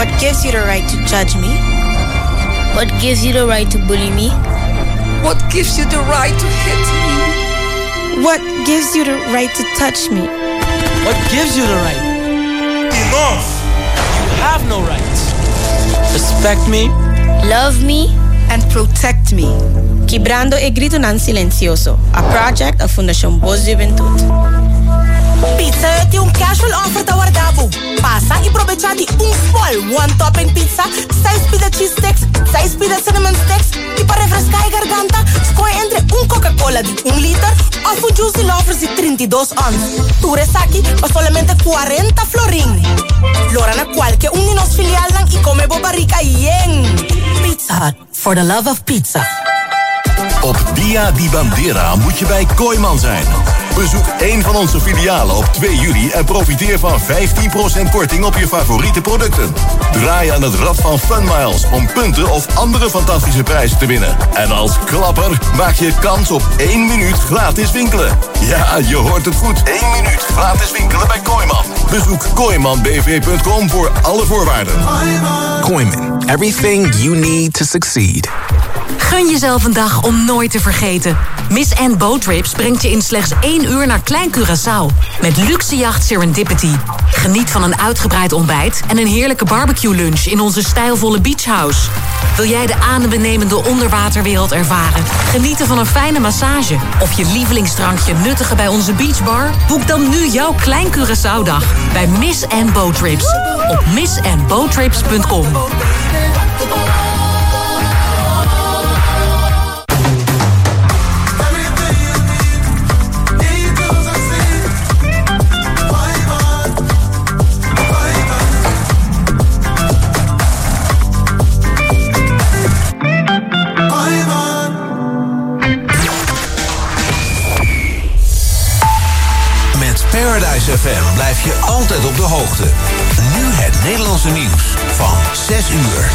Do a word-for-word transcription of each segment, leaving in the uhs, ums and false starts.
What gives you the right to judge me? What gives you the right to bully me? What gives you the right to hit me? What gives you the right to touch me? What gives you the right? Enough! You have no rights. Respect me. Love me. And protect me. Quebrando e grito non silenzioso. A project of Fundación Voz Juventud. Pizza Hut un casual offer da Wardabu. Passa e provechati un full one topping pizza, seis pida cheese sticks, seis pida cinnamon sticks e para refrescar a garganta, escolhe entre um Coca-Cola de um litro ou um Juicy Lovers de trinta e dois onças. Tu resaki por solamente quarenta florin. Lora na qualquer um de nos filial lang e come bobarica yen. Pizza Hut, for the love of pizza. Op Dia di Bandera moet je bij Kooiman zijn. Bezoek één van onze filialen op twee juli en profiteer van vijftien procent korting op je favoriete producten. Draai aan het rad van Funmiles om punten of andere fantastische prijzen te winnen. En als klapper maak je kans op één minuut gratis winkelen. Ja, je hoort het goed. één minuut gratis winkelen bij Kooiman. Bezoek kooiman b v punt com voor alle voorwaarden. Kooiman, everything you need to succeed. Gun jezelf een dag om nooit te vergeten. Miss Anne Boat Trips brengt je in slechts één uur naar Klein Curaçao. Met luxe jacht Serendipity. Geniet van een uitgebreid ontbijt en een heerlijke barbecue lunch in onze stijlvolle beachhouse. Wil jij de adembenemende onderwaterwereld ervaren? Genieten van een fijne massage? Of je lievelingsdrankje nuttigen bij onze beachbar? Boek dan nu jouw Klein Curaçao-dag bij Miss Anne Boat Trips. Op miss anne boat trips punt com. Paradise F M blijf je altijd op de hoogte. Nu het Nederlandse nieuws van zes uur.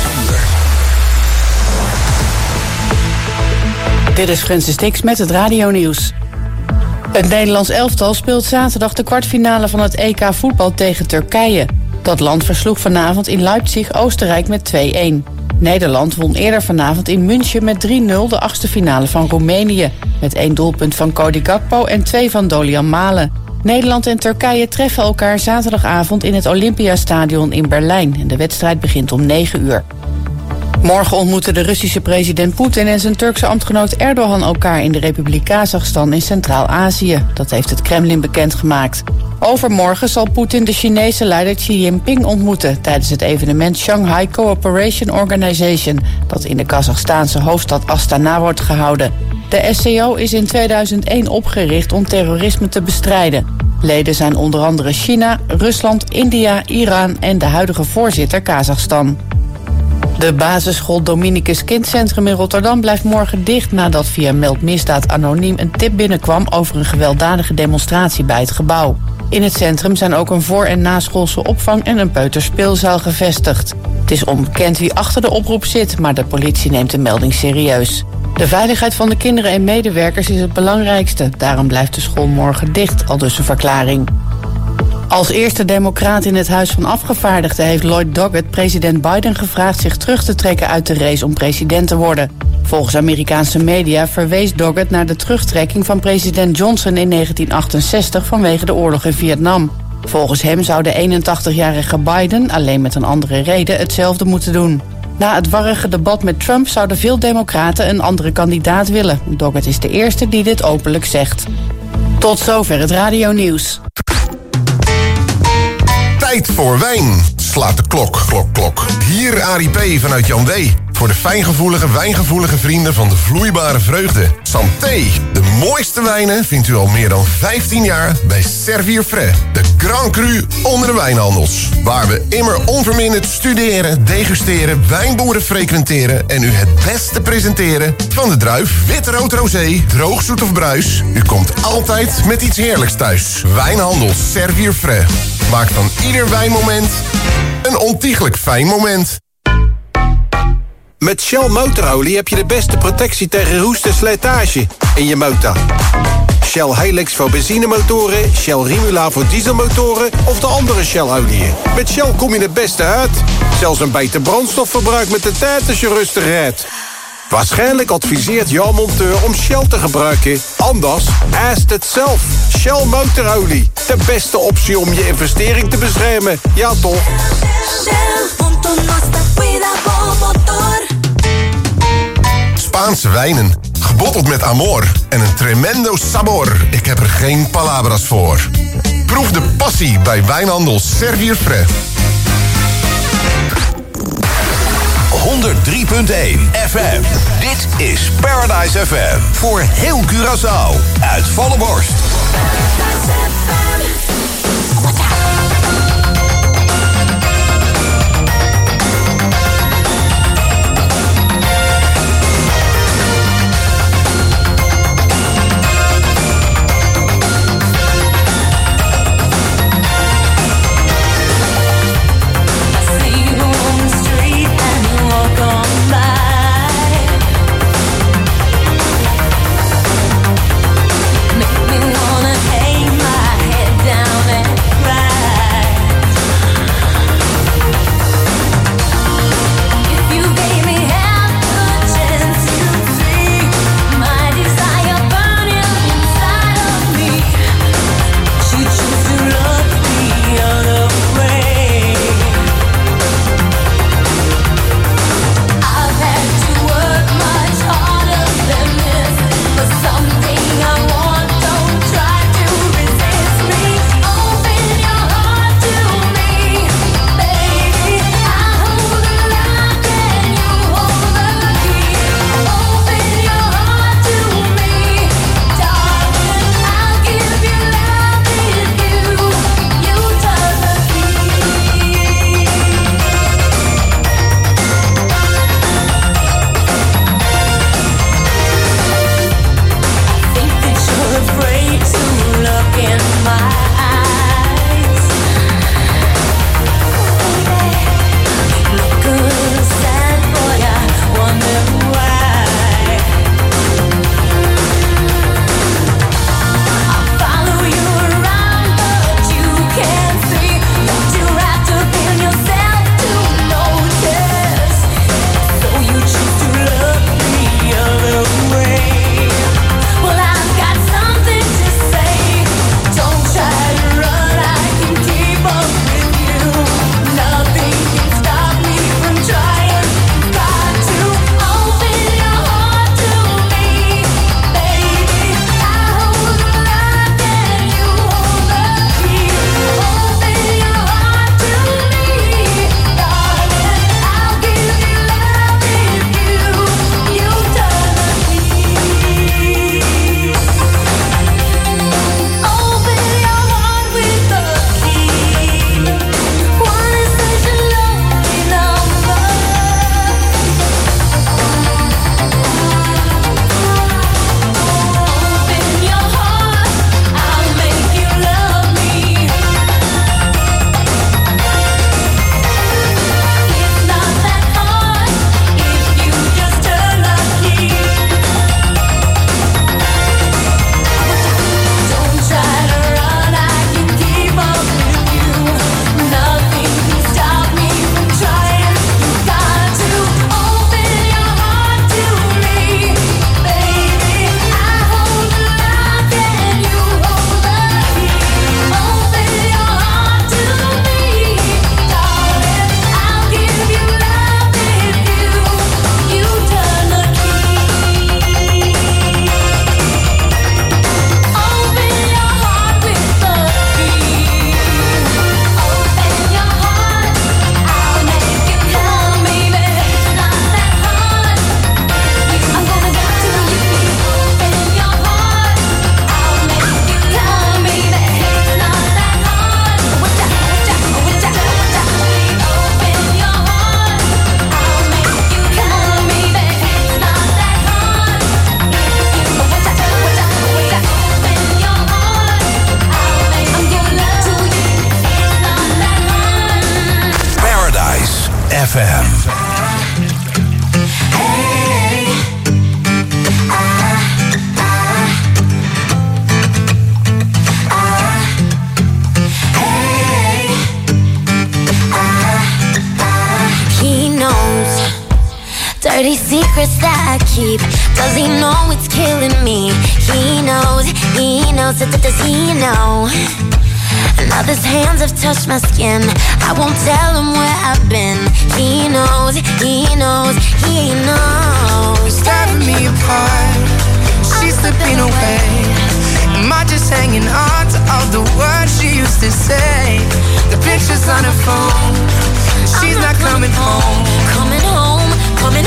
Dit is Francis Dix met het radionieuws. Het Nederlands elftal speelt zaterdag de kwartfinale van het E K voetbal tegen Turkije. Dat land versloeg vanavond in Leipzig Oostenrijk met twee-een. Nederland won eerder vanavond in München met drie nul de achtste finale van Roemenië. Met één doelpunt van Cody Gakpo en twee van Dolian Malen. Nederland en Turkije treffen elkaar zaterdagavond in het Olympiastadion in Berlijn. En de wedstrijd begint om negen uur. Morgen ontmoeten de Russische president Poetin en zijn Turkse ambtgenoot Erdogan elkaar in de Republiek Kazachstan in Centraal-Azië. Dat heeft het Kremlin bekendgemaakt. Overmorgen zal Poetin de Chinese leider Xi Jinping ontmoeten tijdens het evenement Shanghai Cooperation Organization, dat in de Kazachstaanse hoofdstad Astana wordt gehouden. De S C O is in tweeduizend één opgericht om terrorisme te bestrijden. Leden zijn onder andere China, Rusland, India, Iran en de huidige voorzitter Kazachstan. De basisschool Dominicus Kindcentrum in Rotterdam blijft morgen dicht nadat via Meld Misdaad Anoniem een tip binnenkwam over een gewelddadige demonstratie bij het gebouw. In het centrum zijn ook een voor- en naschoolse opvang en een peuterspeelzaal gevestigd. Het is onbekend wie achter de oproep zit, maar de politie neemt de melding serieus. De veiligheid van de kinderen en medewerkers is het belangrijkste. Daarom blijft de school morgen dicht, aldus een verklaring. Als eerste democraat in het Huis van Afgevaardigden heeft Lloyd Doggett president Biden gevraagd zich terug te trekken uit de race om president te worden. Volgens Amerikaanse media verwees Doggett naar de terugtrekking van president Johnson in negentien achtenzestig vanwege de oorlog in Vietnam. Volgens hem zou de eenentachtigjarige Biden, alleen met een andere reden, hetzelfde moeten doen. Na het warrige debat met Trump zouden veel democraten een andere kandidaat willen. Doggett is de eerste die dit openlijk zegt. Tot zover het radionieuws. Tijd voor wijn. Slaat de klok, klok, klok. Hier Arie P. vanuit Jan W. Voor de fijngevoelige, wijngevoelige vrienden van de vloeibare vreugde. Santé, de mooiste wijnen vindt u al meer dan vijftien jaar bij Servier Frais. De Grand Cru onder de wijnhandels. Waar we immer onverminderd studeren, degusteren, wijnboeren frequenteren en u het beste presenteren van de druif, wit, rood, rosé, droog, zoet of bruis. U komt altijd met iets heerlijks thuis. Wijnhandels Servier Frais. Maak van ieder wijnmoment een ontiegelijk fijn moment. Met Shell motorolie heb je de beste protectie tegen roest en slijtage in je motor. Shell Shell Helix voor benzinemotoren, Shell Rimula voor dieselmotoren of de andere Shell-oliën. Met Shell kom je het beste uit. Zelfs een beter brandstofverbruik met de tijd als je rustig rijdt. Waarschijnlijk adviseert jouw monteur om Shell te gebruiken. Anders, ask het zelf. Shell motorolie. De beste optie om je investering te beschermen. Ja toch? Spaanse wijnen, gebotteld met amor en een tremendo sabor. Ik heb er geen palabras voor. Proef de passie bij wijnhandel Servier Fre. honderd drie punt één F M. Dit is Paradise F M. Voor heel Curaçao. Uit volle borst. F M. Dirty secrets that I keep. Does he know it's killing me? He knows, he knows, does he know? Now his hands have touched my skin. I won't tell him where I've been. He knows, he knows, he knows. Tearing me apart, she's slipping away. Am I just hanging on to all the words she used to say? The pictures on her phone, she's not, not coming, coming home. Coming home, coming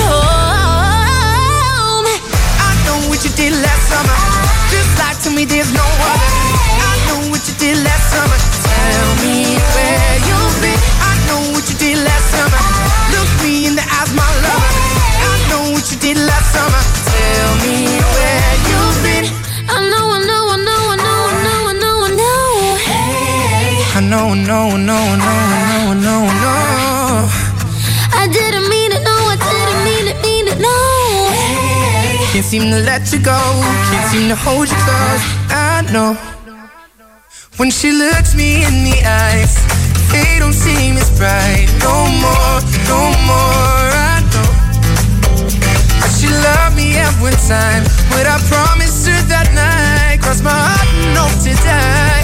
home. I know what you did last summer. Just like to me there's no other. I know what you did last summer. Tell me where you've been. I know what you did last summer. Look me in the eyes, my lover. I know what you did last summer. Tell me where you've been. I know, I know, I know, I know, I know, I know, I know. I know, I know, I know, I know, I know, I know. I didn't mean it, no, I didn't mean it, mean it, no. Can't seem to let you go, can't seem to hold you close. I know. When she looks me in the eyes, they don't seem as bright. No more, no more, I know. She loved me at one time, but I promised her that night. Crossed my heart and hope to die.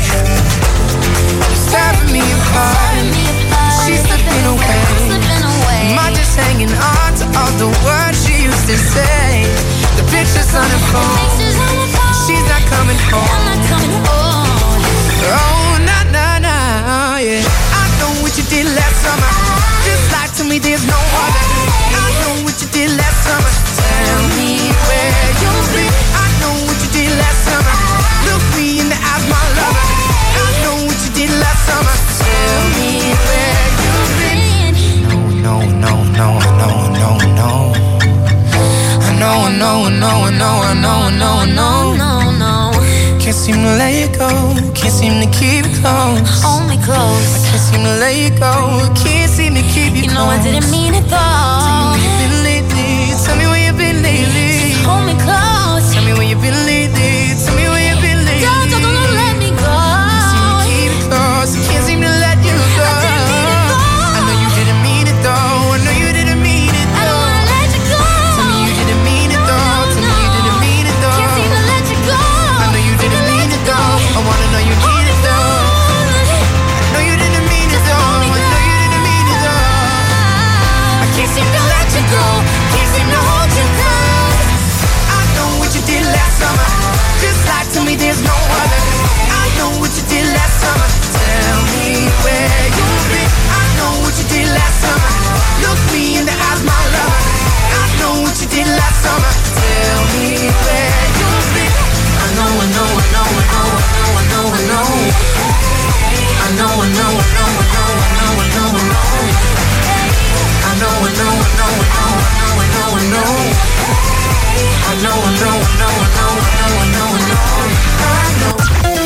She's tearing me apart, she's slipping away. Am I just hanging on to all the words she used to say? The pictures on her phone, she's not coming home. Oh, nah, nah, nah, yeah. I know what you did last summer. Just like to me there's no other. I know what you did last summer. Tell me where you've been. I know what you did last summer. Look me in the eyes, my lover. I know what you did last summer. Tell me where you've been. No, no, no, no, no, no. I know, I know, I know, I know, I know, I know, I know, no, no. Can't seem to let you go. Can't seem to keep it close. Hold me close. I can't seem to let you go. Can't seem to keep you, you close. You know I didn't mean it though. Tell me where you've been lately. Just hold me close. Tell me where you've been lately. Tell me where you've been lately. Don't, don't, don't let me go. Can't seem to keep it close. I can't seem to let you go. I didn't mean it though. I know you didn't mean it though. I know you didn't mean it though. I don't wanna let you go. Tell me you didn't mean it though. Tell me you didn't mean it though. Can't seem to let you go. I know you didn't mean it though. I wanna know you mean it though. I know you didn't mean it though. I know you didn't mean it though. I can't seem to let you go. Can't seem to hold you close. I know what you did last summer. Just like to me there's no other. I know what you did last summer. Tell me where you've been. I know what you did last summer. Look me in the eyes, my lover. I know what you did last summer. Tell me where you've been. I know, I know, I know, I know, I know, I know, I know. I know, I know, I know, I know, I know, I know, I know. I know, I know, I know, I know, I know, I know, I know. I know, I know, I know, I know, I know, I know, I know.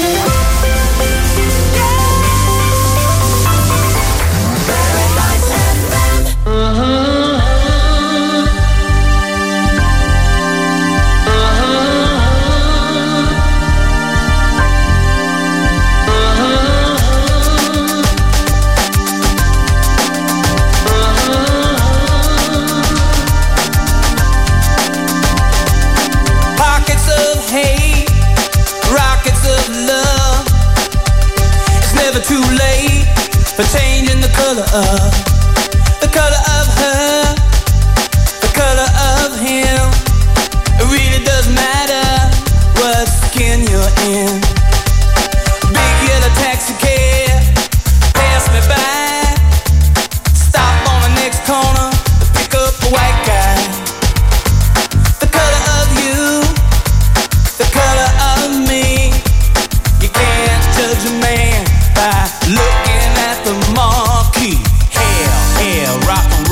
Too late for changing the color of the color of her, the color of him. It really doesn't matter what skin you're in. Big yellow taxi cab passed me by. Stop on the next corner to pick up a white guy. The color of you, the color of me. You can't judge a man by looking at the marquee. Hell, hell, rock and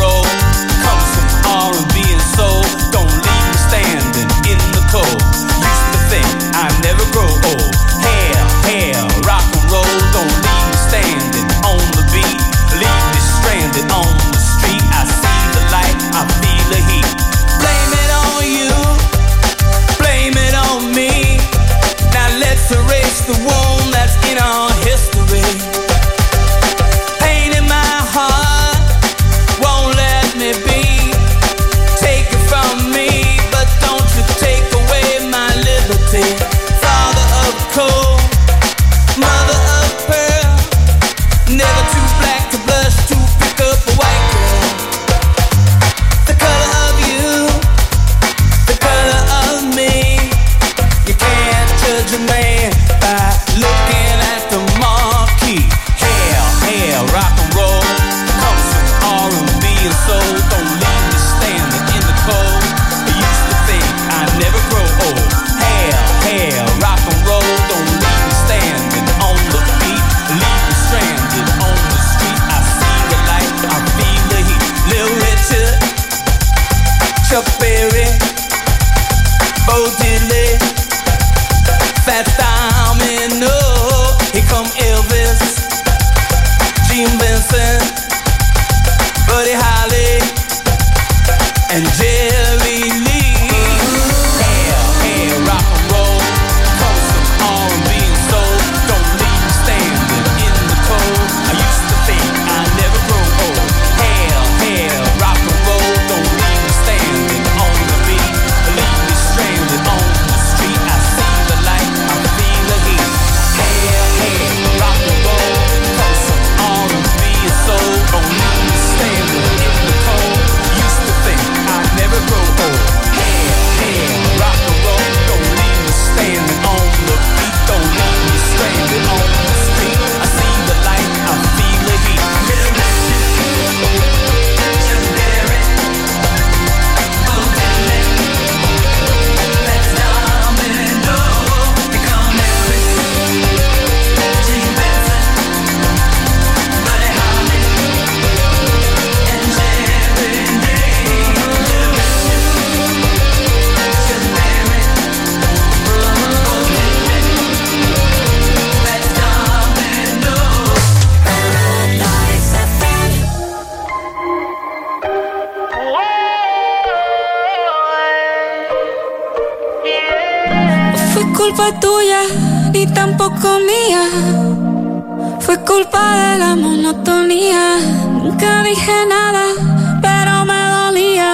culpa tuya, ni tampoco mía. Fue culpa de la monotonía. Nunca dije nada, pero me dolía.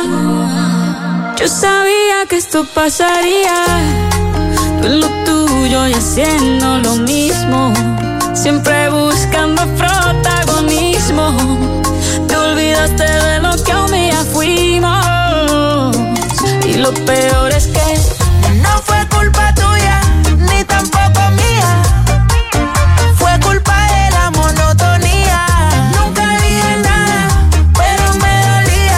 Yo sabía que esto pasaría. Tú en lo tuyo y haciendo lo mismo, siempre buscando protagonismo. Te olvidaste de lo que un día fuimos. Y lo peor es que no fue culpa tuya, ni tampoco mía. Fue culpa de la monotonía. Nunca dije nada, pero me dolía.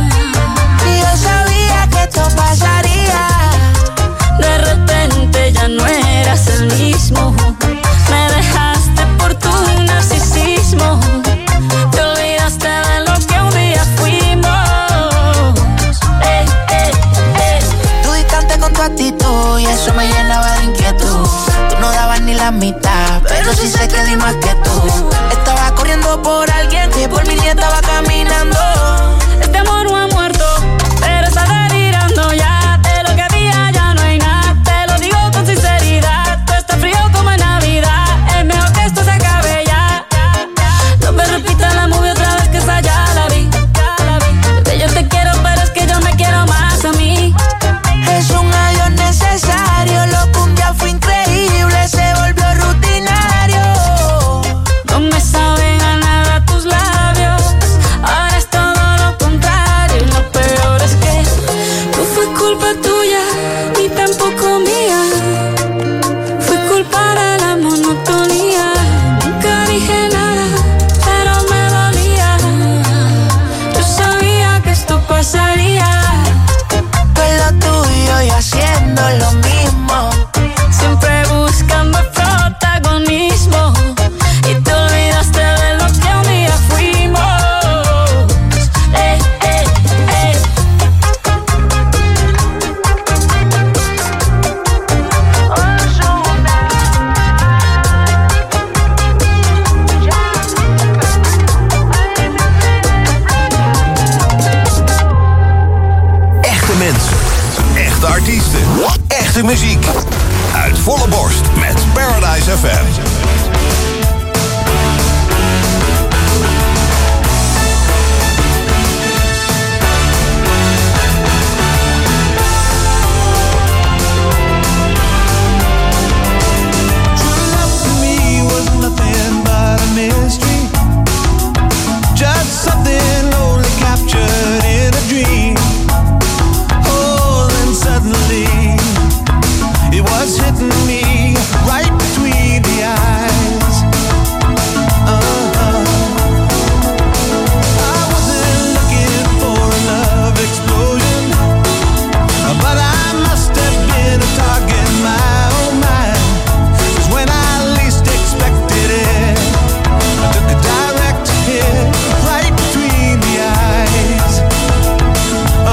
Y yo sabía que esto pasaría. De repente ya no eras el mismo. Me dejaste por tu narcisismo. Te olvidaste de lo que un día fuimos. Ey, ey, ey. Tú distante con tu actitud y eso me llenaba de inquietud. Tú no dabas ni la mitad, pero sí sé que di más que tú. Estaba corriendo por alguien que por mí ni estaba caminando. Este amor no ha muerto, pero está delirando ya. De lo que había ya no hay nada. Te lo digo con sinceridad. Tú estás frío como en Navidad. Es mejor que esto se acabe ya. No me repitas la movie otra vez, que esa ya la vi. Bebé, yo te quiero, pero es que yo me quiero más a mí. Es un adiós necesario. Lo que un día fue increíble se volvió rutinario. No me saben a nada tus labios. Ahora es todo lo contrario. Y lo peor es que no fue culpa tuya, ni tampoco mía. Fue culpa de la monotonía. Nunca dije nada, pero me dolía. Yo sabía que esto pasaría. Tú en lo tuyo y haciendo lo mismo. Siempre buscando protagonismo. Y te olvidaste de lo que un día fuimos. Ey, ey, ey. Echte mensen, echte artiesten, echte muziek. Uit volle borst met Paradise F M. Me was nothing but a mystery, just something only captured in a dream. Oh, then suddenly it was hitting me right between the eyes. Uh-huh. I wasn't looking for a love explosion, but I must have been a target, my oh my. 'Cause when I least expected it, I took a direct hit right between the eyes.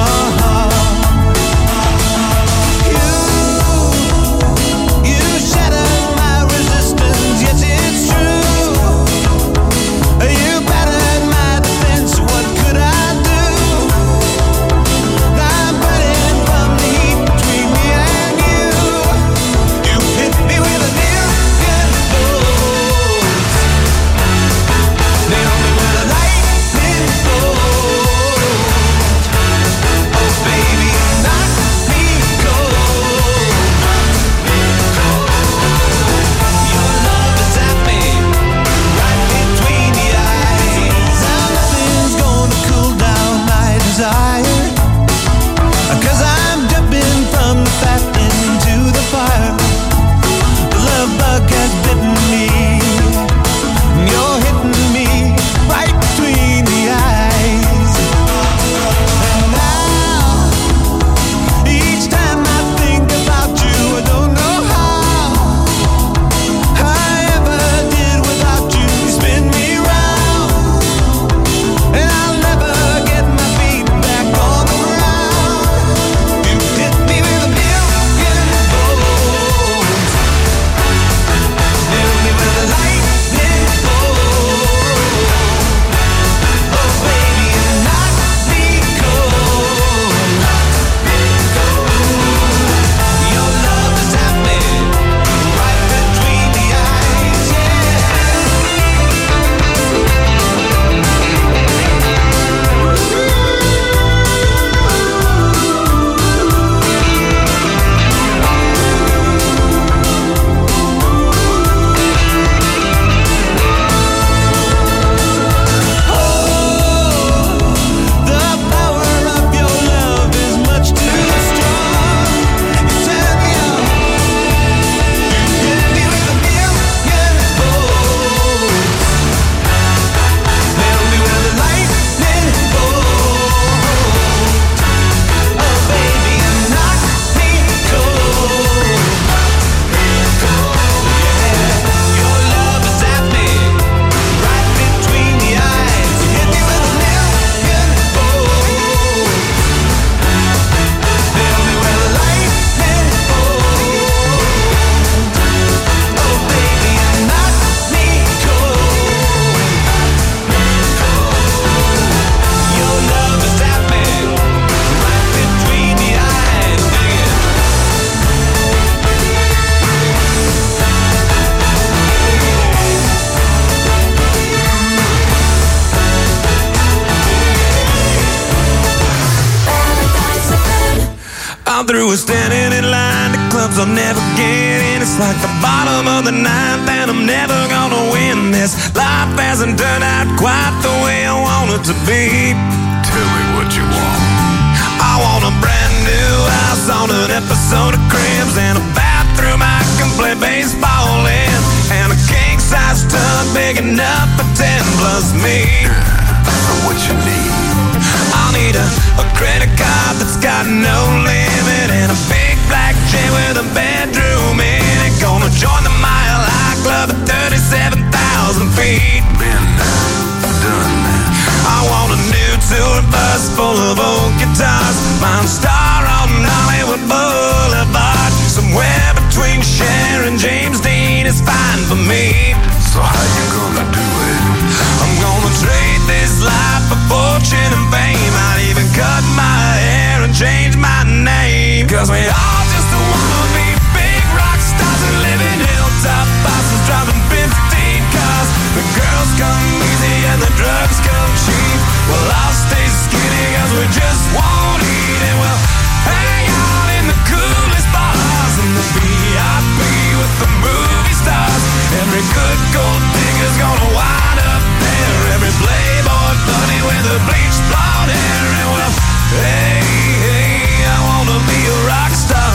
I'm through with standing in line to clubs I'll never get in. It's like the bottom of the ninth and I'm never gonna win this. Life hasn't turned out quite the way I want it to be. Tell me what you want. I want a brand new house on an episode of Cribs and a bathroom I can play baseball in, and a king-size tub big enough for ten plus me. So what you need? I'll need a, a credit card that's got no limit and a big black jet with a bedroom in it. Gonna join the Mile High Club at thirty-seven thousand feet. Been done. I want a new tour bus full of old guitars, mine star on Hollywood Boulevard. Somewhere between Cher and James Dean is fine for me. So how you gonna do it? I'm gonna trade this life for fortune and fame. I'd even cut my hair and change my name. Cause we all just wanna be big rock stars and live in hilltop bosses driving fifteen cars. The girls come easy and the drugs come cheap. Well, I'll stay skinny cause we just won't eat, and we'll hang out in the coolest bars in the V I P with the movie stars. Every good gold digger's gonna wind up there. Every playboy bunny with the bleached blonde hair. And well, hey, hey, I wanna be a rock star.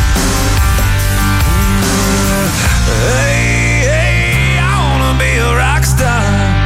Hey, hey, I wanna be a rock star.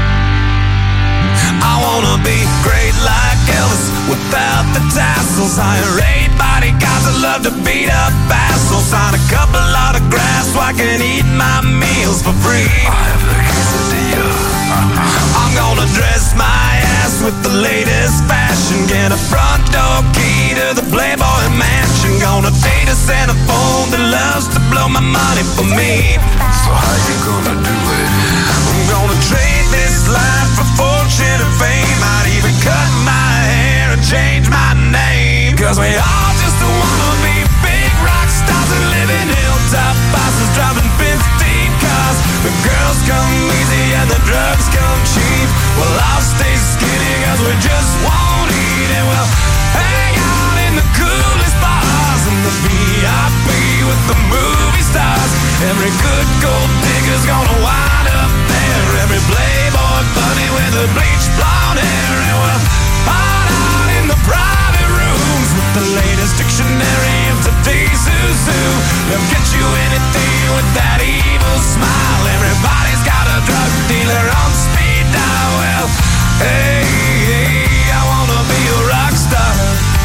I wanna be great like Elvis without the tassels. Hire eight bodyguards that love to beat up assholes. Sign a couple autographs so I can eat my meals for free. I have the quesadilla. I'm gonna dress my ass with the latest fashion. Get a front door key to the Playboy Mansion. Gonna date a Santa phone that loves to blow my money for me. So how you gonna do it? I'm gonna trade this life for fortune and fame. I'd even cut my hair and change my name. Cause we all just wanna be big rock stars and live in hilltop bosses driving fifteen cars. The girls come easy and the drugs come cheap. Well, I'll stay skinny cause we just won't eat, and we'll hang out in the coolest bars in the V I P with the movie stars. Every good gold digger's gonna wind up there. Every playboy bunny with the bleached blonde hair. And we'll hide out in the private rooms with the latest dictionary of today's zoo. They'll get you anything with that evil smile. Everybody's got a drug dealer on speed dial. Well, hey, hey, I wanna be a rock star.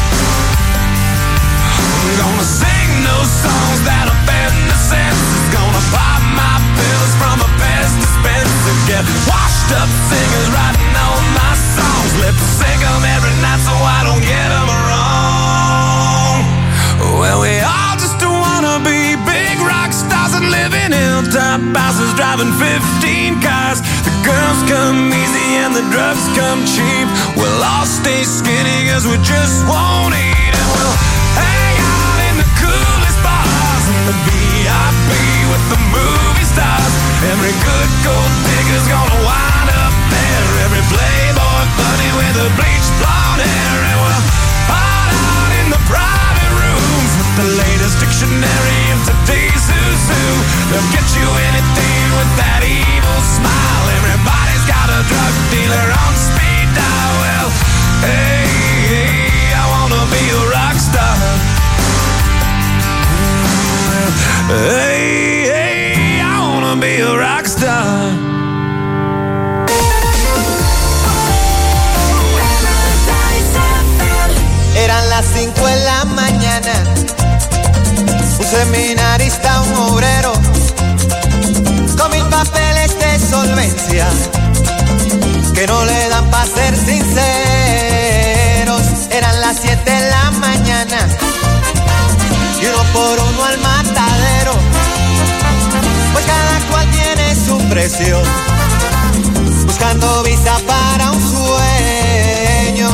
I'm gonna sing those songs that offend the senses. Gonna pop my pills from a Pez dispenser. Get washed up singers writing all my songs. Lip sync them every night so I don't get them wrong. Well, we all just wanna be big rock stars and live in hilltop houses driving fifteen cars. The girls come easy and the drugs come cheap. We'll all stay skinny cause we just won't eat, and we'll hang out in the coolest bars in the V I P with the movie stars. Every good gold digger's gonna wind up there. Every playboy bunny with the bleached blonde hair. And we'll hide out in the private rooms with the latest dictionary of today's zoo. They'll get you anything with that evil smile. Everybody's got a drug dealer on speed dial. Well, hey, hey, I wanna be a rock star. Hey, hey, I wanna be a rock star. Eran las cinco en la mañana. Un seminarista, un obrero, con mil papeles de solvencia que no le dan pa' ser sinceros. Eran las siete de la mañana y uno por uno al matadero, pues cada cual tiene su precio, buscando visa para un sueño.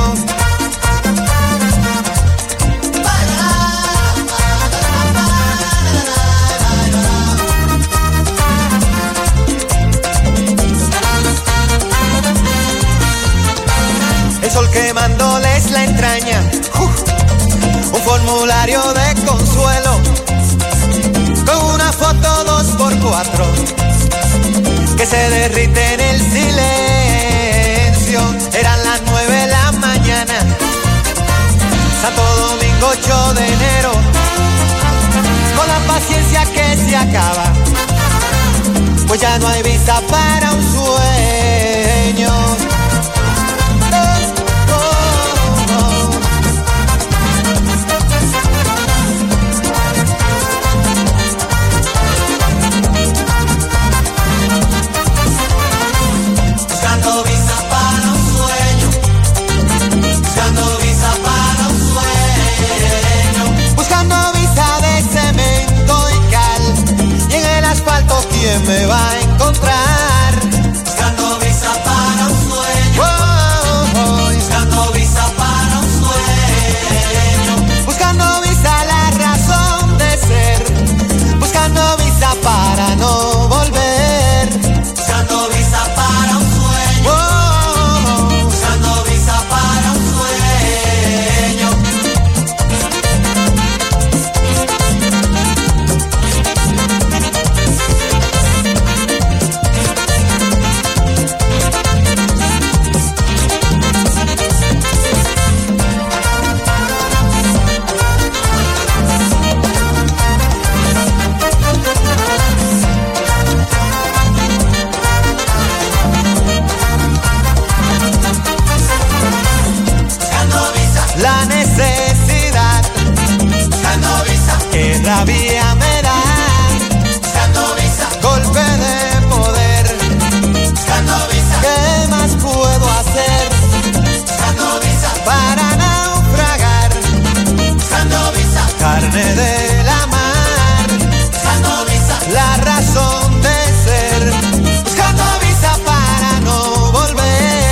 El sol quemándoles la entraña, uh, un formulario de consuelo con una foto dos por cuatro que se derrite en el silencio. Eran las nueve de la mañana, Santo Domingo ocho de enero, con la paciencia que se acaba, pues ya no hay visa para un sueño. Buscando visa para un sueño, buscando visa para un sueño, buscando visa de cemento y cal, y en el asfalto ¿quién me va a encontrar? Buscando visa para un sueño, oh, oh, oh. Buscando visa para un sueño, buscando visa la razón de ser, buscando visa para no volver, buscando visa para un sueño, oh, oh, oh. Buscando visa para un sueño. La necesidad, buscando visa, que rabia me da, buscando visa, golpe de poder, buscando visa, ¿qué más puedo hacer? Buscando visa, para naufragar, buscando visa, carne de la mar, buscando visa, la razón de ser, buscando visa para no volver.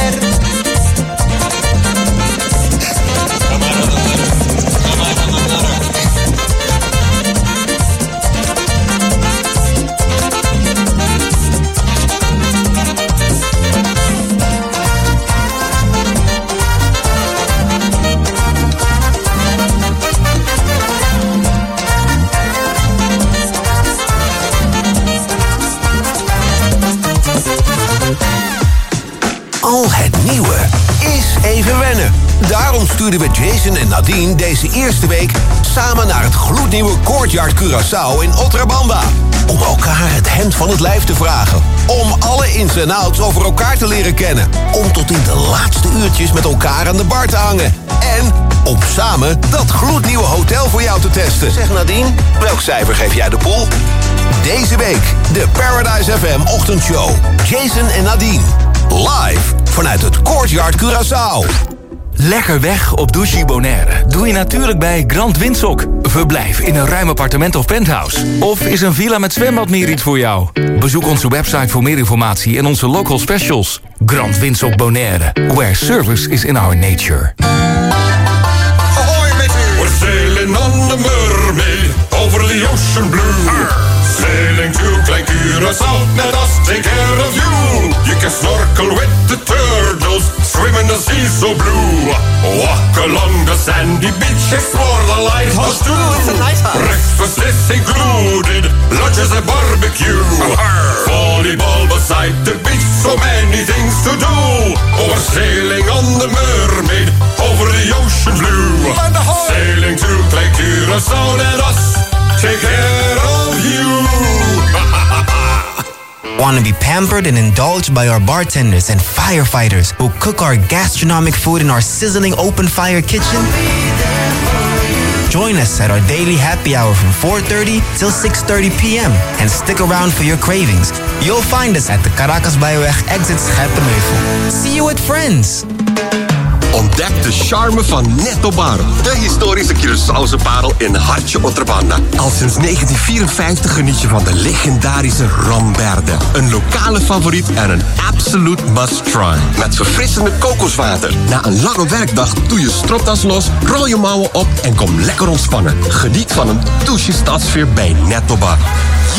Al het nieuwe is even wennen. Daarom stuurden we Jason en Nadine deze eerste week samen naar het gloednieuwe Courtyard Curaçao in Otrabanda. Om elkaar het hemd van het lijf te vragen. Om alle ins en outs over elkaar te leren kennen. Om tot in de laatste uurtjes met elkaar aan de bar te hangen. En om samen dat gloednieuwe hotel voor jou te testen. Zeg Nadine, welk cijfer geef jij de pool? Deze week de Paradise F M ochtendshow. Jason en Nadine. Live vanuit het Courtyard Curaçao. Lekker weg op Douchy Bonaire doe je natuurlijk bij Grand Windsock. Verblijf in een ruim appartement of penthouse. Of is een villa met zwembad meer iets voor jou? Bezoek onze website voor meer informatie en onze local specials. Grand Windsock Bonaire, where service is in our nature. Ahoy matey! We're sailing on the mermaid over the ocean blue. Arr. Sailing to Klein Curaçao, let us take care of you. You can snorkel with the turtles, swim in the sea so blue. Walk along the sandy beach, explore the lighthouse too. Oh, it's a lighthouse. Breakfast is included, lunch is a barbecue. Volleyball beside the beach, so many things to do. Oh, we're sailing on the mermaid over the ocean blue. Sailing to Klein Curaçao, let us take care of you. Want to be pampered and indulged by our bartenders and firefighters who cook our gastronomic food in our sizzling open fire kitchen? Join us at our daily happy hour from four thirty till six thirty p.m. and stick around for your cravings. You'll find us at the Caracas Bijweg exit Scherpenheuvel. See you with friends. Ontdek de charme van Netto Bar. De historische Curaçaose parel in Hartje Otrabanda. Al sinds negentien vierenvijftig geniet je van de legendarische Ramberde. Een lokale favoriet en een absolute must-try. Met verfrissende kokoswater. Na een lange werkdag doe je stropdas los, rol je mouwen op en kom lekker ontspannen. Geniet van een douche stadsfeer bij Netto Bar.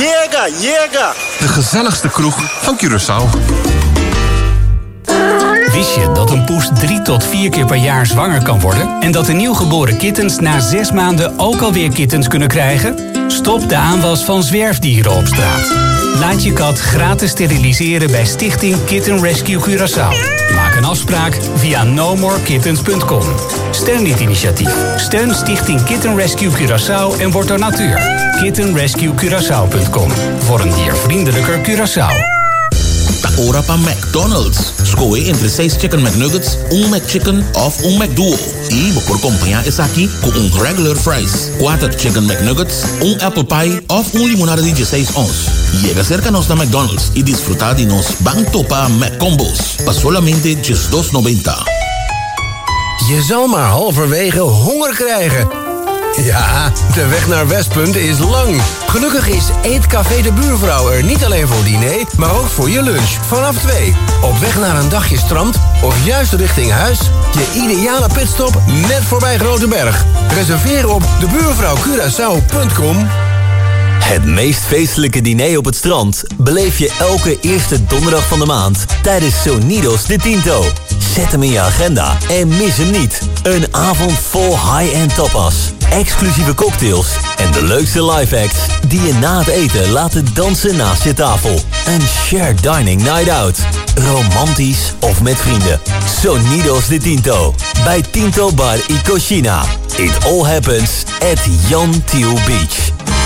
Llega, llega! De gezelligste kroeg van Curaçao. Wist je dat een poes drie tot vier keer per jaar zwanger kan worden? En dat de nieuwgeboren kittens na zes maanden ook alweer kittens kunnen krijgen? Stop de aanwas van zwerfdieren op straat. Laat je kat gratis steriliseren bij Stichting Kitten Rescue Curaçao. Maak een afspraak via no more kittens punt com. Steun dit initiatief. Steun Stichting Kitten Rescue Curaçao en word donateur. kitten rescue curaçao punt com. Voor een diervriendelijker Curaçao. Ora pa McDonald's. Scoe entre seis chicken McNuggets, un McChicken of un McDuo. Y por compañía es aquí con un regular fries, cuatro chicken McNuggets, un apple pie of un limonada de dieciséis ons. Llega cerca a nuestra McDonald's y disfruta de nos Bangtopa McCombos. Pa solamente just dos noventa. Je zal maar halverwege honger krijgen. Ja, de weg naar Westpunt is lang. Gelukkig is Eetcafé de Buurvrouw er niet alleen voor diner, maar ook voor je lunch. Vanaf twee. Op weg naar een dagje strand of juist richting huis. Je ideale pitstop net voorbij Groteberg. Reserveer op de buurvrouw curaçao punt com. Het meest feestelijke diner op het strand beleef je elke eerste donderdag van de maand tijdens Sonidos de Tinto. Zet hem in je agenda en mis hem niet. Een avond vol high-end tapas, exclusieve cocktails en de leukste live acts die je na het eten laten dansen naast je tafel. Een shared dining night out. Romantisch of met vrienden. Sonidos de Tinto. Bij Tinto Bar y Cocina. It all happens at Jan Thiel Beach.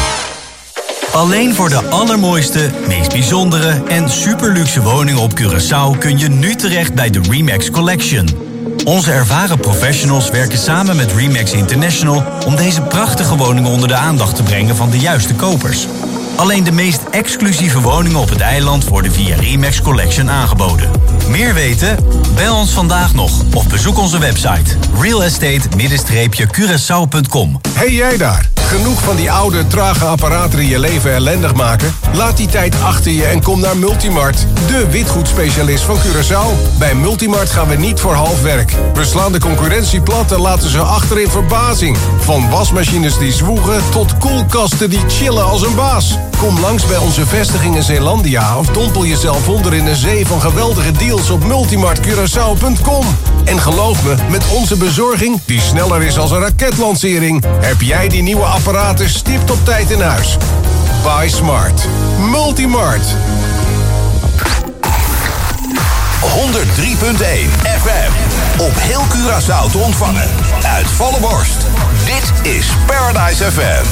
Alleen voor de allermooiste, meest bijzondere en superluxe woningen op Curaçao kun je nu terecht bij de Remax Collection. Onze ervaren professionals werken samen met Remax International om deze prachtige woningen onder de aandacht te brengen van de juiste kopers. Alleen de meest exclusieve woningen op het eiland worden via Remax Collection aangeboden. Meer weten? Bel ons vandaag nog of bezoek onze website real estate curaçao punt com. Hey jij daar! Genoeg van die oude, trage apparaten die je leven ellendig maken? Laat die tijd achter je en kom naar Multimart, de witgoedspecialist van Curaçao. Bij Multimart gaan we niet voor half werk. We slaan de concurrentie plat en laten ze achter in verbazing. Van wasmachines die zwoegen tot koelkasten die chillen als een baas. Kom langs bij onze vestiging in Zeelandia of dompel jezelf onder in een zee van geweldige deals op multimart curaçao punt com. En geloof me, met onze bezorging, die sneller is als een raketlancering, heb jij die nieuwe apparaten stipt op tijd in huis. Buy smart. Multimart. honderd drie punt één F M. Op heel Curaçao te ontvangen. Uit volle borst. Dit is Paradise F M.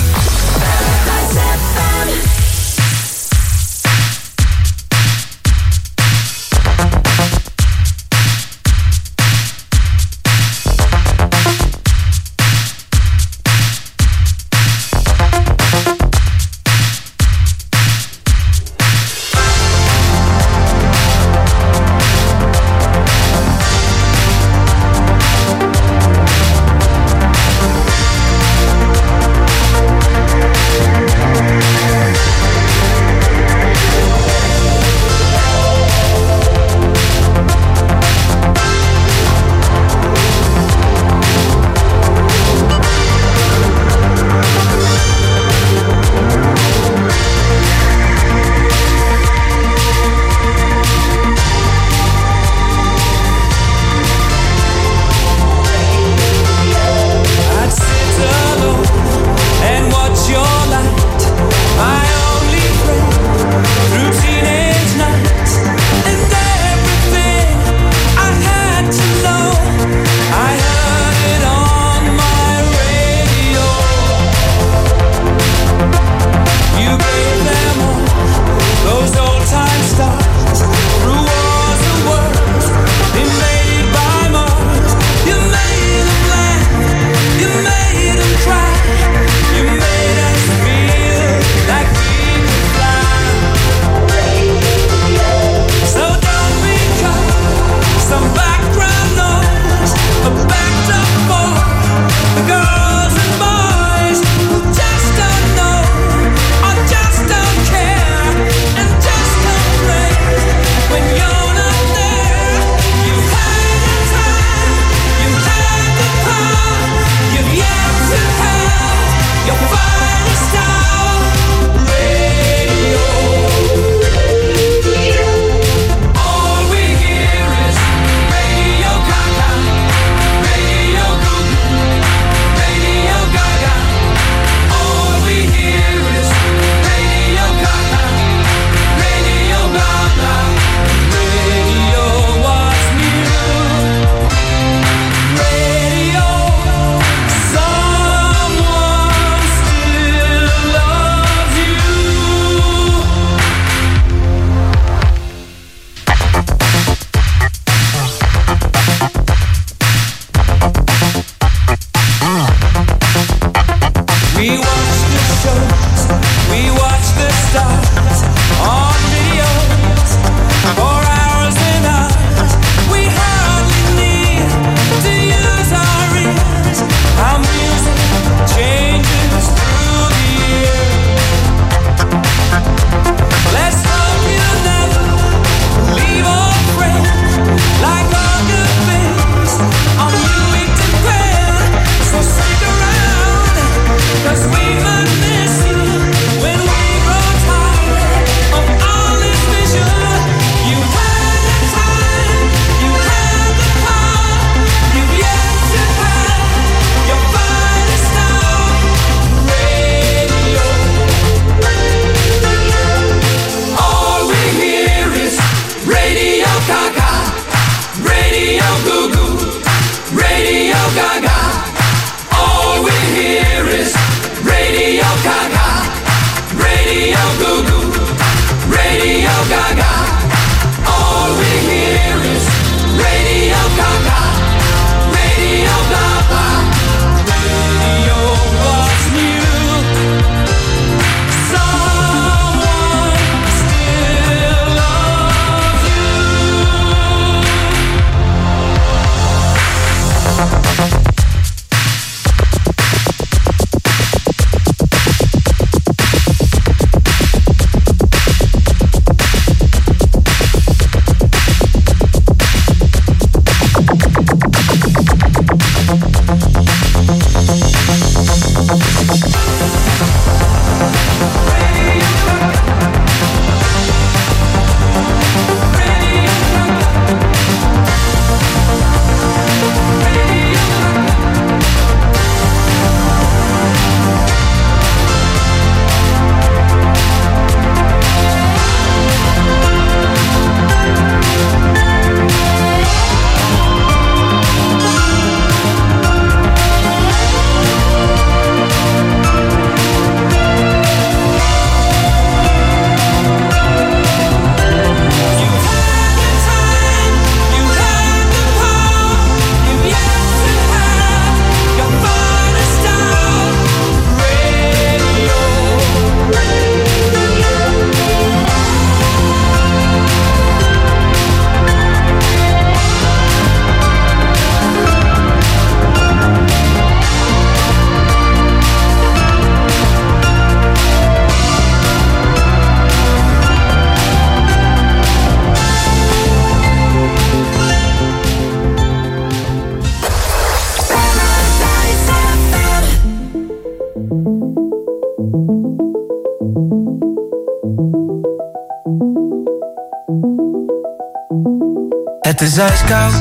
Het is ijskoud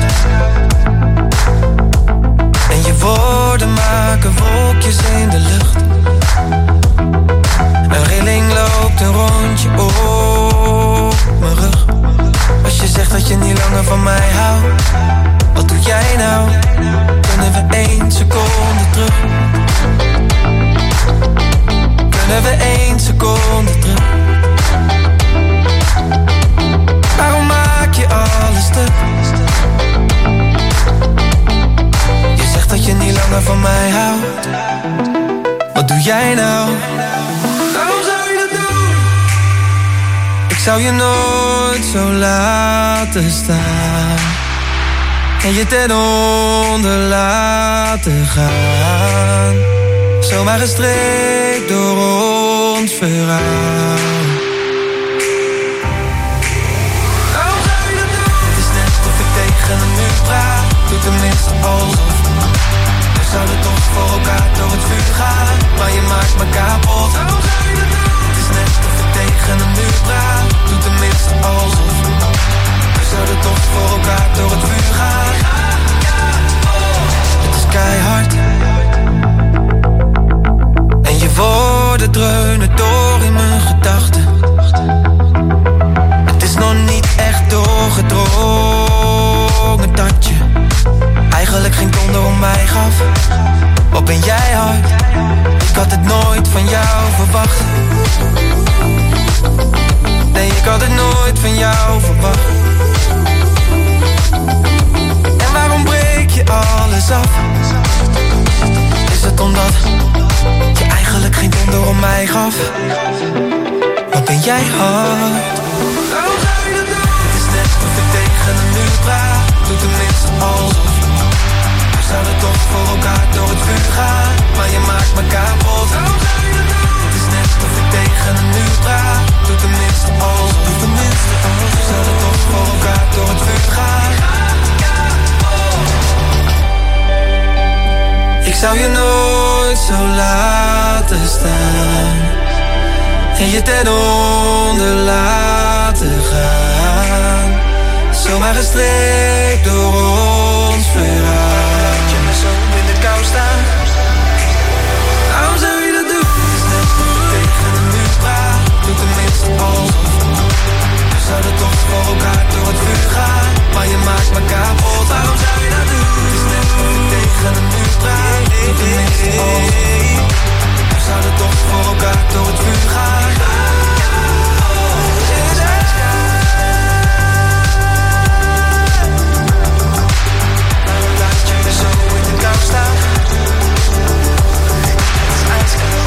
en je woorden maken wolkjes in de lucht. Een rilling loopt een rondje op mijn rug. Als je zegt dat je niet langer van mij houdt, wat doe jij nou? Kunnen we één seconde terug? Kunnen we één seconde terug? Waarom maak je alles stuk? Je zegt dat je niet langer van mij houdt. Wat doe jij nou? Waarom zou je dat doen? Ik zou je nooit zo laten staan en je ten onder laten gaan. Zomaar gestreekt door ons verhaal. Waarom zou je dat doen? Het is net of ik tegen een muur praat. Doe tenminste alsof. We zouden toch voor elkaar door het vuur gaan, maar je maakt me kapot. Waarom zou je dat doen? Het is net of ik tegen een muur praat. Doe tenminste alsof. We zouden toch voor elkaar door het vuur gaan. Het is keihard en je woorden dreunen door in mijn gedachten. Het is nog niet echt doorgedrongen dat je eigenlijk geen donder om mij gaf. Wat ben jij hard? Ik had het nooit van jou verwacht. Nee, ik had het nooit van jou verwacht. En waarom breek je alles af? Is het omdat je eigenlijk geen donder om mij gaf? Wat ben jij hard? Waarom zou je dat doen? Het is net of ik tegen een muur praat. Doe tenminste alsof. We zouden toch voor elkaar door het vuur gaan, maar je maakt me kapot. Waarom zou je dat doen? Het is net of ik tegen een muur praat. Doe tenminste alsof. Doe tenminste alsof. We zouden toch voor elkaar door het vuur gaan. Ik zou je nooit zo laten staan en je ten onder laten gaan. Zomaar gestreekt door ons verhaal. Laat je me zo in de kou staan. Waarom zou je dat doen? Het is net of ik tegen een muur praat. Doe tenminste alsof. We zouden toch voor elkaar door het vuur gaan, maar je maakt me kapot. Waarom zou je dat doen? Het is net of ik tegen een muur praat. Doe tenminste alsof. We zouden toch voor elkaar door het vuur gaan. Laat je me zo in de kou staan. Het is ijskoud.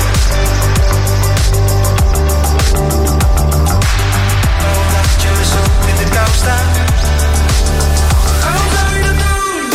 Laat je me zo in de kou staan. Waarom zou je dat doen?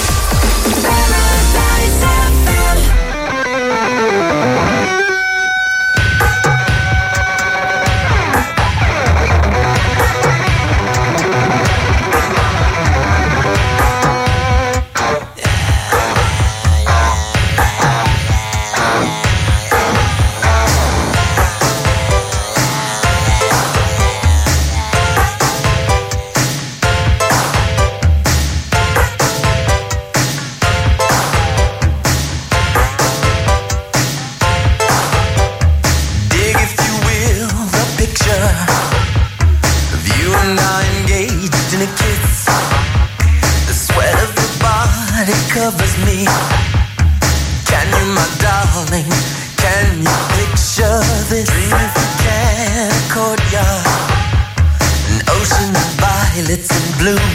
Covers me. Can you, my darling? Can you picture this? Dream if you can, a courtyard, an ocean of violets in bloom.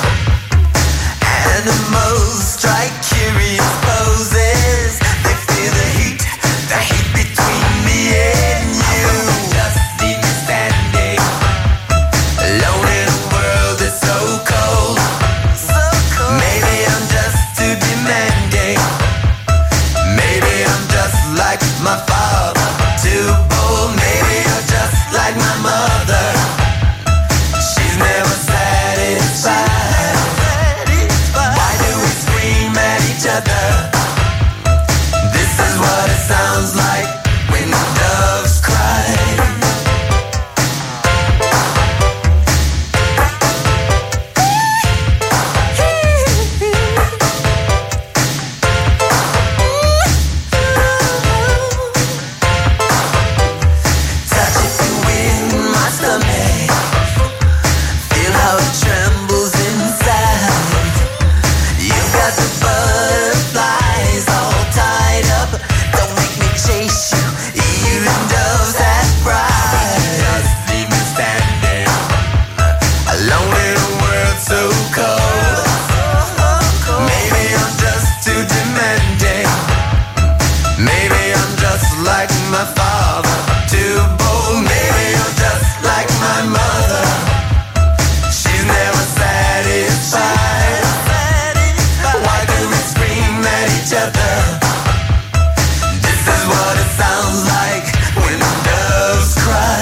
Animals strike curious poses. They feel the heat, the heat between me and you. Just see me standing alone in a world that's so cold. So cold. Maybe I'm just demanding. Maybe I'm just like my father, too bold. Maybe you're just like my mother. She's never satisfied. Why do we scream at each other? This is what it sounds like when the doves cry. mother. This is what it sounds like when doves cry.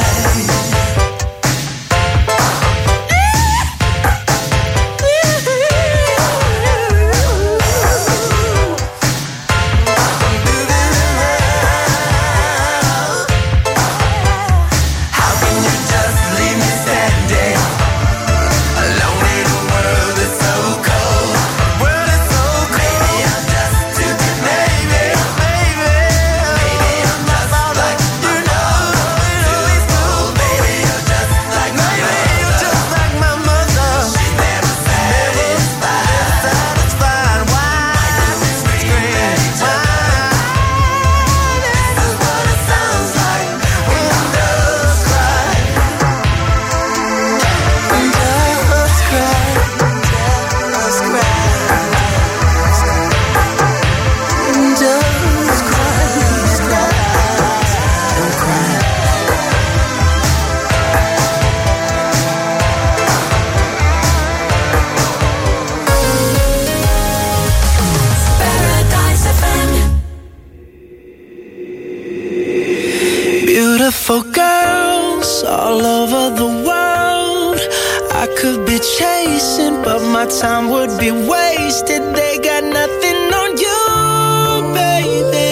Beautiful girls all over the world I could be chasing, but my time would be wasted. They got nothing on you, baby.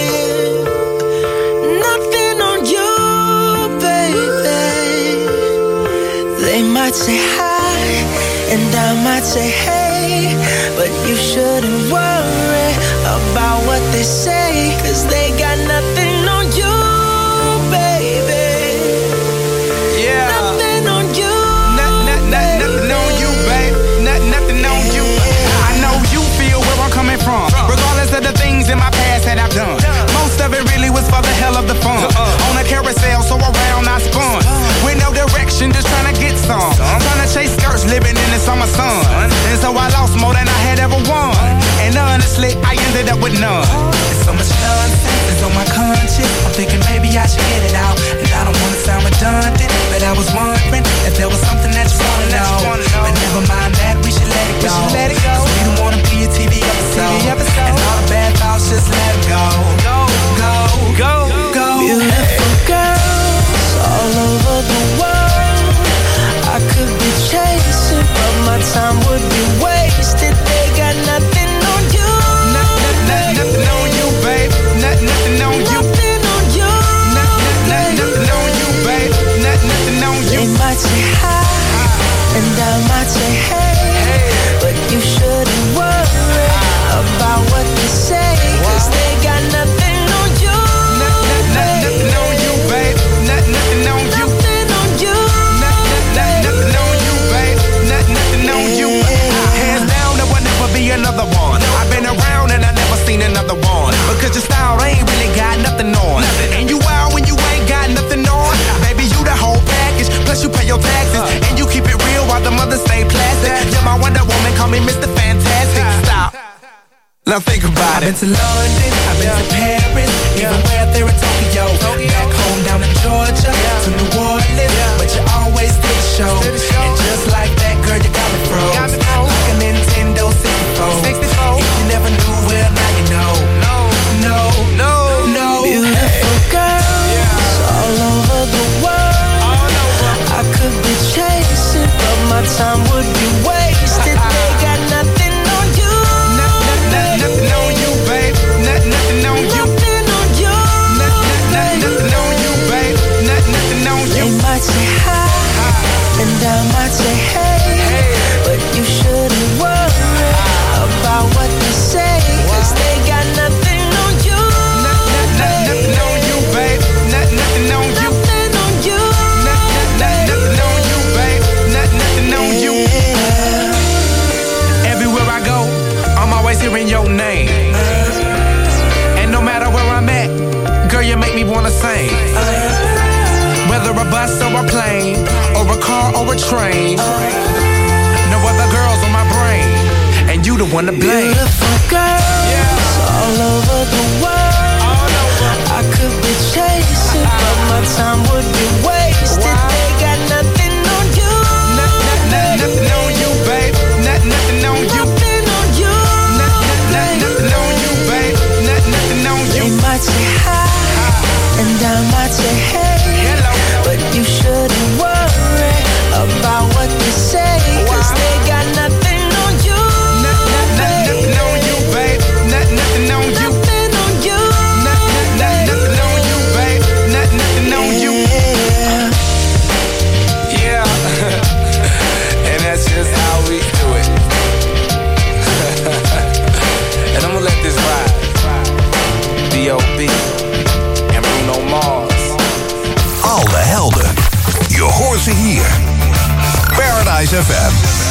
Nothing on you, baby. They might say hi, and I might say hey, but you shouldn't worry about what they say, 'cause they got nothing on you. From. Regardless of the things in my past that I've done, most of it really was for the hell of the fun. Uh-uh. On a carousel, so around I spun, with no direction, just trying to get some. Trying to chase skirts, living in the summer sun. And so I lost more than I had ever won. And honestly, I ended up with none. There's so much nonsense is on my conscience. I'm thinking maybe I should get it out. And I don't want to sound redundant, but I was wondering if there was something that you want to know. But never mind that, we should let it go. Let it go. We don't want to be a T V episode. episode. And all the bad thoughts, just let it go. Go, go, go, go. Beautiful girls all over the world I could be chasing, but my time would be wasted. They got nothing on you. Nothing, nothing, nothing on you, babe. Nothing, nothing on you. Nothing on you. Nothing, nothing, nothing on you, babe. Nothing, nothing on you. They might say hi, and I might say hey, but you shouldn't worry about what they say, 'cause they got nothing on you. Nothing, nothing on you, babe. Nothing, nothing on you. Nothing on you. Nothing, nothing on you, babe. Nothing, nothing on you. Hands down, there will never be another one. I've been around and I never seen another one. Because your style ain't really got nothing on. And you out when you ain't got nothing on. Baby, you the whole package. Plus you pay your taxes. And you keep it real while the mothers stay plastic. You're my Wonder Woman, call me Mister Fantastic. Stop. Now think about it. I've been to London, I've been to Paris, even where there in Tokyo. Back home down in Georgia, to New Orleans, but you always did the show. And just like that, girl, you got me froze. Like a Nintendo sixty-four. If you never knew, well, now you know. No, no, no, no. Beautiful girls all over the world I could be chasing, but my time would be wasted. They got nothing on you. Nothing on you, babe. Nothing, nothing on you. Nothing on you. Nothing, nothing on you, babe. Nothing, nothing on you. They might say hi, and I might say hey, but you shouldn't worry about what they say, 'cause they got nothing on you. Nothing on you, babe. Nothing, nothing on you. Nothing on you. Nothing on you, babe. Nothing, nothing on you. Everywhere I go, I'm always hearing your name. And no matter where I'm at, girl, you make me wanna sing. Whether a bus or a plane, or a car or a train, no other girls on my brain, and you the one to blame. Beautiful girls all over the world I could be chasing, but my time would be wasted. They got nothing on you. Nothing, nothing on you, babe. Nothing, nothing on you. Nothing on you. Nothing, nothing on you, babe. might say hi, and I might say hey, but you shouldn't worry about what they say, cause they got nothing on you. Nothing on you, babe. Nothing on you. Nothing on you. Nothing on you, babe. Nothing on you. Yeah. And that's just how we do it. And I'm gonna let this ride. B O B en Bruno Mars. Alle helden. Je hoort ze hier. Paradise F M.